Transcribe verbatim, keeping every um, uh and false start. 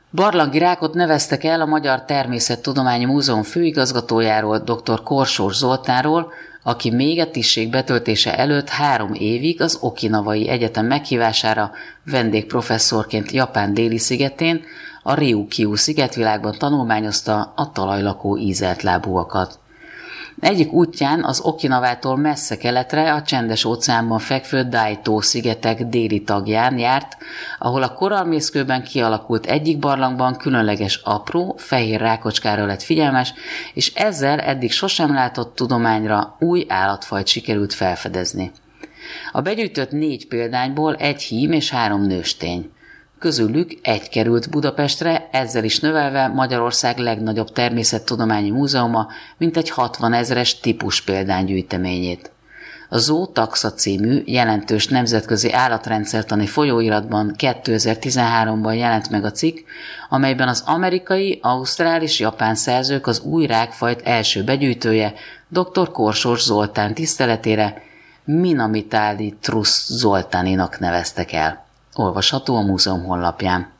Barlangi rákot neveztek el a Magyar Természettudományi Múzeum főigazgatójáról, dr. Korsós Zoltánról, aki még a tisztség betöltése előtt három évig az Okinawai Egyetem meghívására vendégprofesszorként Japán déli szigetén, a Ryukyu szigetvilágban tanulmányozta a talajlakó ízeltlábúakat. Egyik útján az Okinawától messze keletre a Csendes-óceánban fekvő Daitó-szigetek déli tagján járt, ahol a korallmészkőben kialakult egyik barlangban különleges apró, fehér rákocskára lett figyelmes, és ezzel eddig sosem látott tudományra új állatfajt sikerült felfedezni. A begyűjtött négy példányból egy hím és három nőstény. Közülük egy került Budapestre, ezzel is növelve Magyarország legnagyobb természettudományi múzeuma, mintegy hatvanezres típus példánygyűjteményét. A Zootaxa című jelentős nemzetközi állatrendszertani folyóiratban kétezer-tizenháromban jelent meg a cikk, amelyben az amerikai, ausztrál és japán szerzők az új rákfajt első begyűjtője, dr. Korsós Zoltán tiszteletére Minamitalis Zoltáninak neveztek el. Olvasható a múzeum honlapján.